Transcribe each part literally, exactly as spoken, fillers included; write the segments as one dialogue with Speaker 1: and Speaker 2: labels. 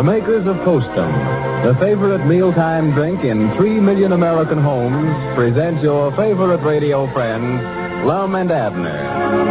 Speaker 1: The makers of Postum, the favorite mealtime drink in three million American homes, present your favorite radio friends, Lum and Abner.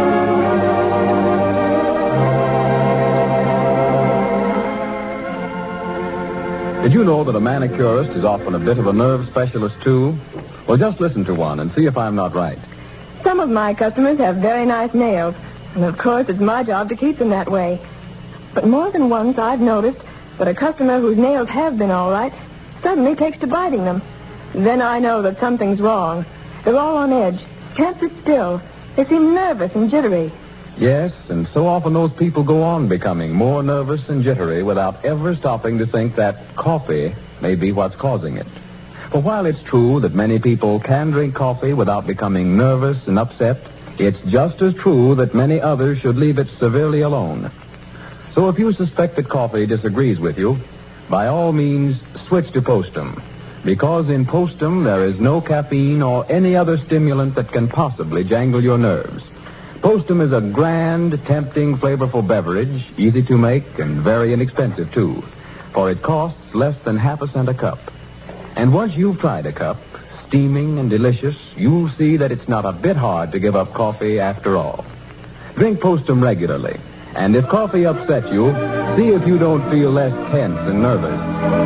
Speaker 1: Did you know that a manicurist is often a bit of a nerve specialist, too? Well, just listen to one and see if I'm not right.
Speaker 2: Some of my customers have very nice nails, and of course it's my job to keep them that way. But more than once I've noticed that a customer whose nails have been all right suddenly takes to biting them. Then I know that something's wrong. They're all on edge, can't sit still. They seem nervous and jittery.
Speaker 1: Yes, and so often those people go on becoming more nervous and jittery without ever stopping to think that coffee may be what's causing it. For while it's true that many people can drink coffee without becoming nervous and upset, it's just as true that many others should leave it severely alone. So if you suspect that coffee disagrees with you, by all means, switch to Postum. Because in Postum, there is no caffeine or any other stimulant that can possibly jangle your nerves. Postum is a grand, tempting, flavorful beverage, easy to make and very inexpensive, too. For it costs less than half a cent a cup. And once you've tried a cup, steaming and delicious, you'll see that it's not a bit hard to give up coffee after all. Drink Postum regularly. And if coffee upsets you, see if you don't feel less tense and nervous.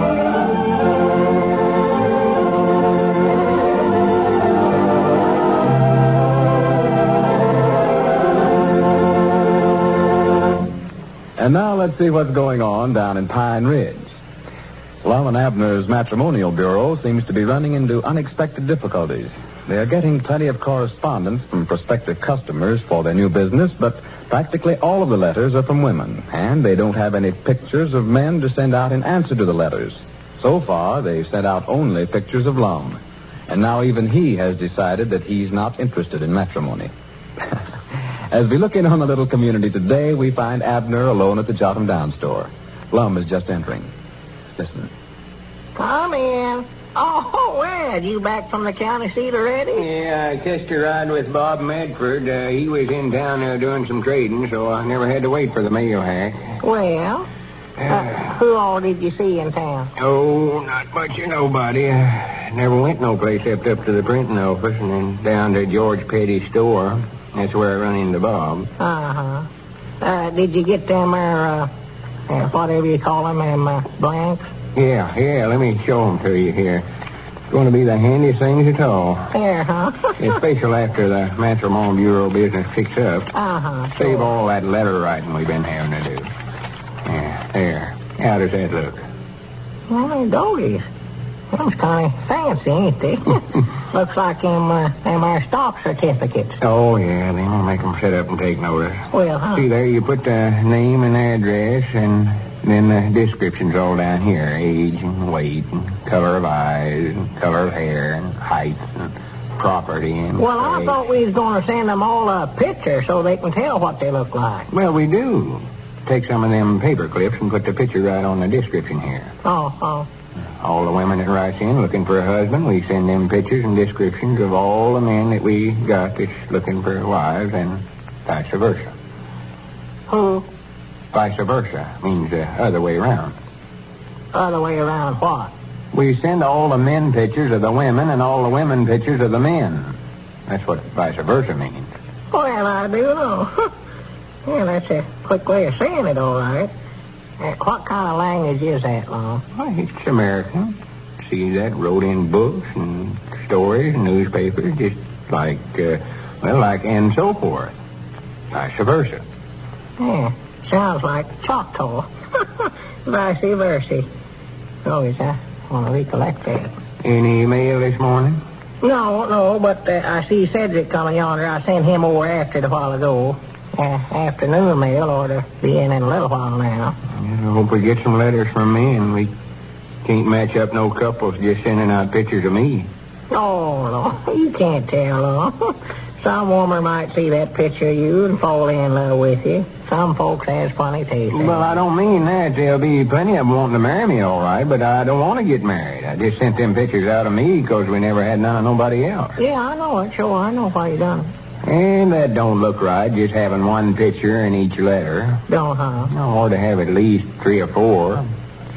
Speaker 1: And now let's see what's going on down in Pine Ridge. Lum and Abner's matrimonial bureau seems to be running into unexpected difficulties. They are getting plenty of correspondence from prospective customers for their new business, but practically all of the letters are from women, and they don't have any pictures of men to send out in answer to the letters. So far, they've sent out only pictures of Lum. And now even he has decided that he's not interested in matrimony. As we look in on the little community today, we find Abner alone at the Jot 'em Down store. Lum is just entering. Listen.
Speaker 3: Come in. Oh, Ed, you back from the county seat already?
Speaker 4: Yeah, I catched a ride with Bob Medford. Uh, he was in town uh, doing some trading, so I never had to wait for the mail hack.
Speaker 3: Well, uh, who all did you see in town?
Speaker 4: Oh, not much of nobody. I never went no place except up to the printing office and then down to George Petty's store. That's where I run into Bob.
Speaker 3: Uh-huh. Uh, did you get them, uh, uh, whatever you call them, them uh, blanks?
Speaker 4: Yeah, yeah, let me show them to you here. It's going to be the handiest things at all.
Speaker 3: Here, huh?
Speaker 4: Especially after the matrimonial bureau business picks up.
Speaker 3: Uh-huh.
Speaker 4: Save
Speaker 3: Sure.
Speaker 4: all that letter writing we've been having to do. Yeah, there. How does that look?
Speaker 3: Well, doggies. Them's kind of fancy, ain't they? Looks like them, uh, them our stock certificates.
Speaker 4: Oh, yeah, they don't make them sit up and take notice.
Speaker 3: Well, huh?
Speaker 4: See, there you put the name and address, and then the description's all down here. Age and weight and color of eyes and color of hair and height and property and...
Speaker 3: Well, I
Speaker 4: age.
Speaker 3: thought we was going to send them all a picture so they can tell what they look like.
Speaker 4: Well, we do. Take some of them paper clips and put the picture right on the description here.
Speaker 3: Oh, oh.
Speaker 4: All the women that writes in looking for a husband, we send them pictures and descriptions of all the men that we got that's looking for wives and vice versa.
Speaker 3: Who?
Speaker 4: Vice versa means the other way around.
Speaker 3: Other way around what?
Speaker 4: We send all the men pictures of the women and all the women pictures of the men. That's what vice versa means.
Speaker 3: Well, I do know. Yeah, that's a quick way of saying it, all right. Uh, what kind of language is that, Lon?
Speaker 4: Well, it's American. See that wrote in books and stories and newspapers, just like, uh, well, like and so forth. Vice versa.
Speaker 3: Yeah, sounds like Choctaw. Vice versa. Oh, I want to recollect that.
Speaker 4: Any mail this morning?
Speaker 3: No, no, but uh, I see Cedric coming yonder. I sent him over after it a while ago. Uh, afternoon mail ought to be in in a little while now.
Speaker 4: I hope we get some letters from me, and we can't match up no couples just sending out pictures of me.
Speaker 3: Oh, no, you can't tell, no. Some woman might see that picture of you and fall in love with you. Some folks has funny taste.
Speaker 4: Well, I don't mean that. There'll be plenty of them wanting to marry me, all right, but I don't want to get married. I just sent them pictures out of me because we never had none of nobody else.
Speaker 3: Yeah, I know it. Sure, I know why you done it.
Speaker 4: And that don't look right, just having one picture in each letter.
Speaker 3: Don't, huh?
Speaker 4: I ought to have at least three or four.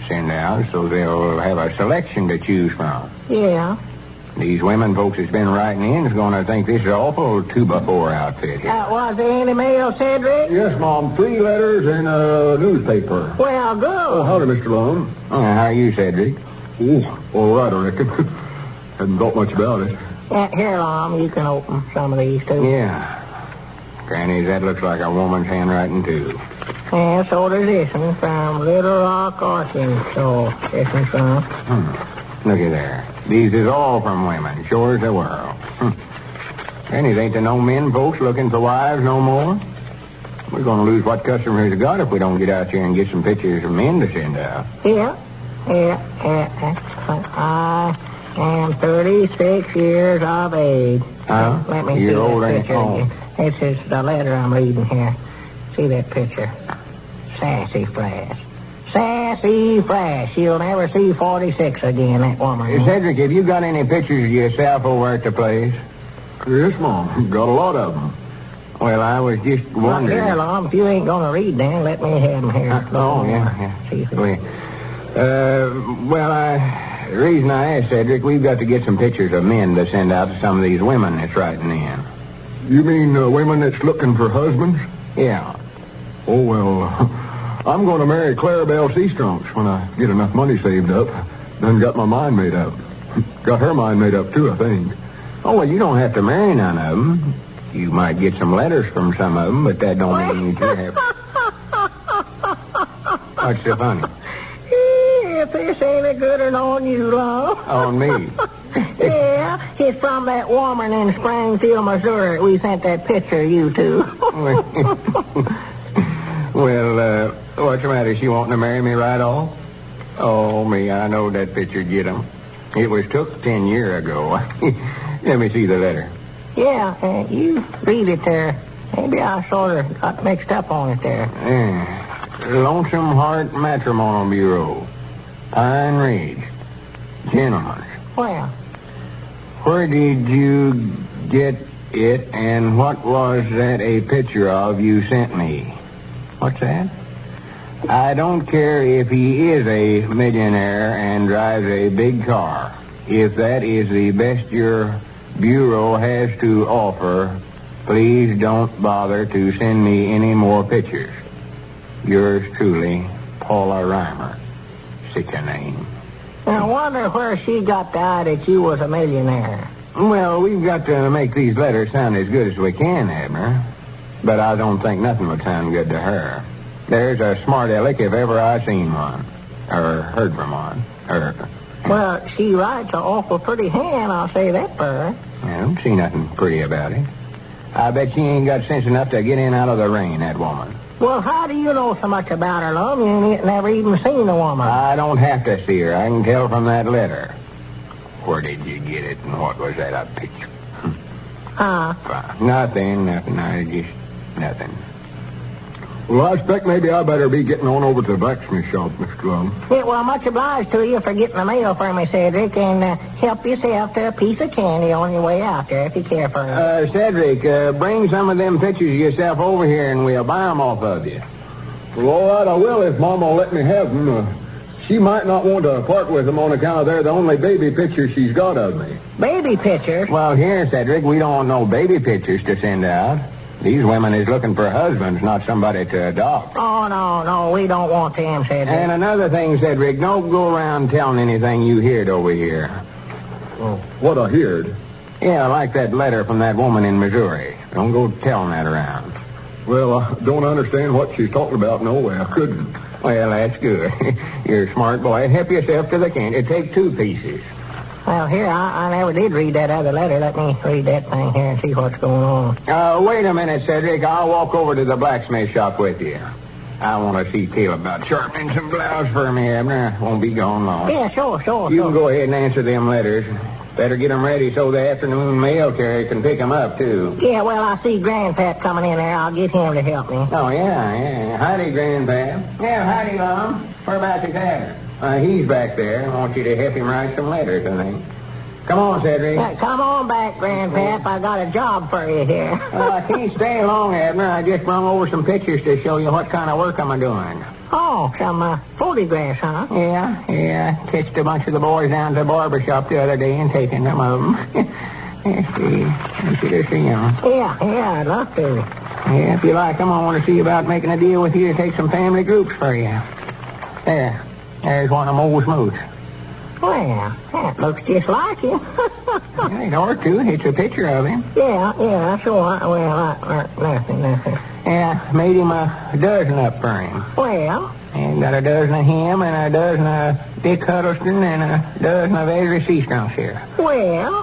Speaker 4: send out, so they'll have a selection to choose from.
Speaker 3: Yeah.
Speaker 4: These women folks that's been writing in is going to think this is an awful two-by-four outfit here.
Speaker 3: Uh, was there any mail, Cedric?
Speaker 5: Yes, Mom. Three letters and a newspaper.
Speaker 3: Well, good.
Speaker 5: Oh, howdy, Mister Lum.
Speaker 4: Oh, how are you, Cedric?
Speaker 5: Oh, all right, I reckon. Hadn't thought much about it.
Speaker 3: Yeah, here, Lom, you can open some of these, too.
Speaker 4: Yeah. Granny, that looks like a woman's handwriting, too.
Speaker 3: Yeah, so does this one from Little Rock, Arkansas. This one's from.
Speaker 4: Hmm. Looky there. These is all from women, sure as the world. Hmm. Granny, ain't there no men folks looking for wives no more? We're going to lose what customers have got if we don't get out here and get some pictures of men to send out.
Speaker 3: Yeah, yeah, yeah. I am thirty-six years of age.
Speaker 4: Huh?
Speaker 3: Let me
Speaker 4: You're
Speaker 3: see
Speaker 4: older
Speaker 3: that
Speaker 4: than
Speaker 3: picture
Speaker 4: home.
Speaker 3: again. This is the letter I'm reading here. See that picture? Sassy Flash. Sassy Flash. She'll never see forty-six again, that woman.
Speaker 4: Hey, Cedric, have you got any pictures of yourself over at the place?
Speaker 5: Yes, Mom. Got a lot of them.
Speaker 4: Well, I was just
Speaker 3: Well,
Speaker 4: wondering.
Speaker 3: here, Lom, if you ain't going to read them, let me have them here.
Speaker 4: Oh, yeah, yeah.
Speaker 3: See if
Speaker 4: Well, uh, well, I, the reason I asked, Cedric, we've got to get some pictures of men to send out to some of these women that's writing in.
Speaker 5: You mean uh, women that's looking for husbands?
Speaker 4: Yeah.
Speaker 5: Oh, well, I'm going to marry Clarabelle Seastrunks when I get enough money saved up. Done got my mind made up. Got her mind made up, too, I think.
Speaker 4: Oh, well, you don't have to marry none of them. You might get some letters from some of them, but that don't mean you have. What's so funny?
Speaker 3: If this ain't a good one on you, Lom.
Speaker 4: On me.
Speaker 3: Yeah, it's from that woman in Springfield, Missouri. We sent that picture of you to.
Speaker 4: Well, uh, what's the matter? She wanting to marry me right off? Oh, me, I know that picture get 'em. It was took ten year ago. Let me see the letter.
Speaker 3: Yeah, uh, you read it there. Maybe I sort of got mixed up on it there.
Speaker 4: Yeah. Lonesome Heart Matrimonial Bureau. Pine Ridge. Gentlemen.
Speaker 3: Well,
Speaker 4: Where did you get it, and what was that a picture of you sent me? What's that? I don't care if he is a millionaire and drives a big car. If that is the best your bureau has to offer, please don't bother to send me any more pictures. Yours truly, Paula Reimer. Such a name.
Speaker 3: I wonder where she got the idea that you was a millionaire.
Speaker 4: Well, we've got to make these letters sound as good as we can, Abner. But I don't think nothing would sound good to her. There's a smart aleck if ever I seen one. Or heard from one. Or...
Speaker 3: Well, she writes an awful pretty hand, I'll say that for her.
Speaker 4: I don't see nothing pretty about it. I bet she ain't got sense enough to get in out of the rain, that woman.
Speaker 3: Well, how do you know so much about her, Lum? You ain't never even seen the woman.
Speaker 4: I don't have to see her. I can tell from that letter. Where did you get it, and what was that, a picture?
Speaker 3: Huh?
Speaker 4: Fine. Nothing, nothing. I just... nothing.
Speaker 5: Well, I expect maybe I better be getting on over to the blacksmith shop, Mister Lum.
Speaker 3: Yeah, well, much obliged to you for getting the mail for me, Cedric, and uh, help yourself to a piece of candy on your way out there if you care for it.
Speaker 4: Uh, Cedric, uh, bring some of them pictures of yourself over here, and we'll buy them off of you.
Speaker 5: Well, all right, I will if Mama will let me have them. Uh, she might not want to part with them on account of they're the only baby pictures she's got of me.
Speaker 3: Baby pictures?
Speaker 4: Well, here, Cedric, we don't want no baby pictures to send out. These women is looking for husbands, not somebody to adopt.
Speaker 3: Oh, no, no, we don't want them, Cedric.
Speaker 4: And another thing, Cedric, don't go around telling anything you heard over here.
Speaker 5: Oh, what I heard?
Speaker 4: Yeah, like that letter from that woman in Missouri. Don't go telling that around.
Speaker 5: Well, I don't understand what she's talking about no way. I couldn't.
Speaker 4: Well, that's good. You're a smart boy. Help yourself to the candy. Take two pieces.
Speaker 3: Well, here, I, I never did read that other letter. Let me read that thing here and see what's going on.
Speaker 4: Uh, wait a minute, Cedric. I'll walk over to the blacksmith shop with you. I want to see Caleb about sharpening some blouse for me, Abner. Won't be gone long.
Speaker 3: Yeah, sure, sure,
Speaker 4: You
Speaker 3: sure.
Speaker 4: can go ahead and answer them letters. Better get them ready so the afternoon mail carrier can pick them up, too.
Speaker 3: Yeah, well, I see Grandpap coming in there. I'll get him to help me.
Speaker 4: Oh, yeah, yeah. Howdy, Grandpap. Yeah, howdy, Mom. Where about your dad? Uh, he's back there. I want you to help him write some letters, I think. Come on, Cedric.
Speaker 3: Yeah, come on back, Grandpap. I got a job for you here.
Speaker 4: Well, I can't stay long, Abner. I just brung over some pictures to show you what kind of work I'm doing.
Speaker 3: Oh, some uh, photographs, huh?
Speaker 4: Yeah, yeah. Catched a bunch of the boys down to the barber shop the other day and taken some of them. Let's see. Let's see, let's see them.
Speaker 3: Yeah, yeah, I'd love to.
Speaker 4: Yeah, if you like them, I want to see about making a deal with you to take some family groups for you. There. There's one of them old smooths.
Speaker 3: Well, that looks just like him.
Speaker 4: Yeah, it ought to. It's a picture of him.
Speaker 3: Yeah, yeah, sure. Well, I, I, nothing, nothing.
Speaker 4: Yeah, made him a dozen up for him.
Speaker 3: Well,
Speaker 4: And got a dozen of him and a dozen of Dick Huddleston and a dozen of Ezra Seastrunks here.
Speaker 3: well,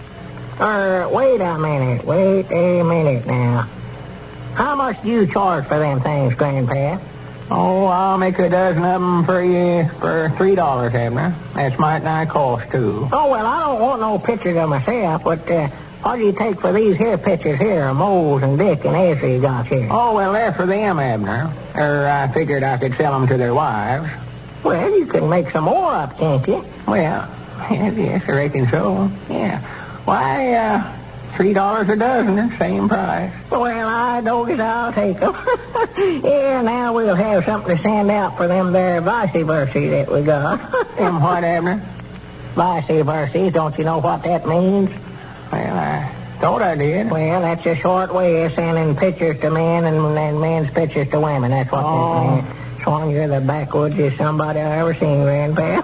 Speaker 3: er, wait a minute, wait a minute now. How much do you charge for them things, Grandpa?
Speaker 4: Oh, I'll make a dozen of them for you for three dollars, Abner. That's might nigh cost, too.
Speaker 3: Oh, well, I don't want no pictures of myself, but uh, what do you take for these here pictures here of Mose and Dick and Ezra you got here?
Speaker 4: Oh, well, they're for them, Abner. Er, I figured I could sell them to their wives.
Speaker 3: Well, you can make some more up, can't you?
Speaker 4: Well, yes, yes, I reckon so. Yeah. Why, uh, three dollars a dozen, same price.
Speaker 3: Well, I don't guess I'll take them. Yeah, now we'll have something to send out for them there vice versa that we got.
Speaker 4: Them what, Abner?
Speaker 3: Vice versa, don't you know what that means?
Speaker 4: Well, I thought I did.
Speaker 3: Well, that's a short way of sending pictures to men and, and men's pictures to women. That's what
Speaker 4: Oh.
Speaker 3: that means. Swan, you're the backwoods of somebody I ever seen, Grandpa.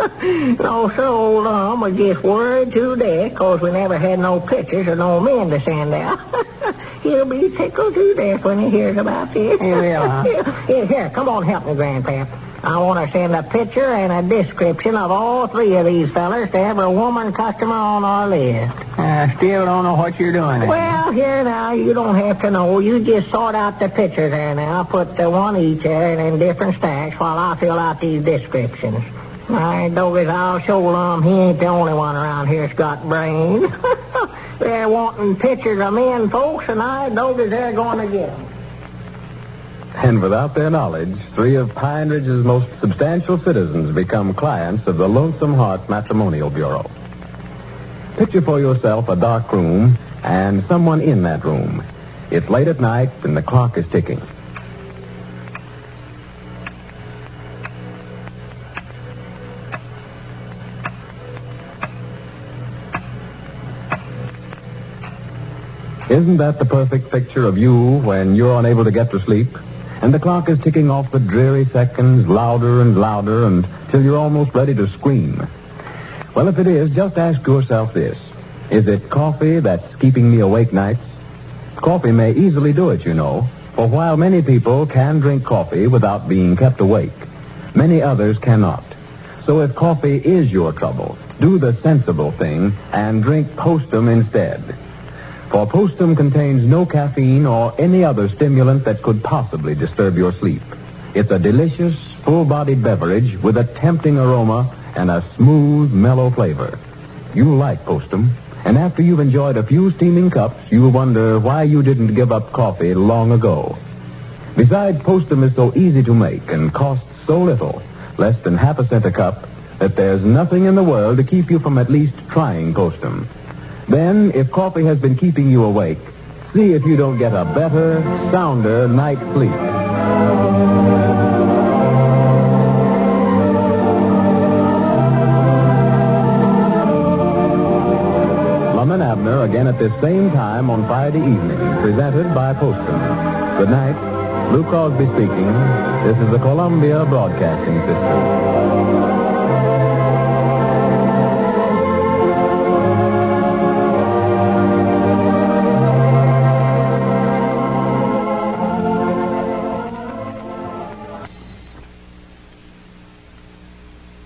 Speaker 3: No, sir, old Tom was just worried to death because we never had no pictures or no men to send out. He'll be tickled to death when he hears about this.
Speaker 4: He will, huh?
Speaker 3: Here, here, come on, help me, Grandpa. I want to send a picture and a description of all three of these fellers to every woman customer on our list.
Speaker 4: I still don't know what you're doing. Abner.
Speaker 3: Well, here now, you don't have to know. You just sort out the pictures there now. Put the one each there and in different stacks while I fill out these descriptions. I Douglas, I'll show them he ain't the only one around here that's got brains. They're wanting pictures of men, folks, and I Douglas, they're going to get them.
Speaker 1: And without their knowledge, three of Pine Ridge's most substantial citizens become clients of the Lonesome Heart Matrimonial Bureau. Picture for yourself a dark room and someone in that room. It's late at night and the clock is ticking. Isn't that the perfect picture of you when you're unable to get to sleep? And the clock is ticking off the dreary seconds louder and louder until you're almost ready to scream. Well, if it is, just ask yourself this. Is it coffee that's keeping me awake nights? Coffee may easily do it, you know. For while many people can drink coffee without being kept awake, many others cannot. So if coffee is your trouble, do the sensible thing and drink Postum instead. For Postum contains no caffeine or any other stimulant that could possibly disturb your sleep. It's a delicious, full-bodied beverage with a tempting aroma and a smooth, mellow flavor. You'll like Postum, and after you've enjoyed a few steaming cups, you'll wonder why you didn't give up coffee long ago. Besides, Postum is so easy to make and costs so little, less than half a cent a cup, that there's nothing in the world to keep you from at least trying Postum. Then, if coffee has been keeping you awake, see if you don't get a better, sounder night's sleep. Lum and Abner again at this same time on Friday evening, presented by Postum. Good night. Lou Crosby speaking. This is the Columbia Broadcasting System.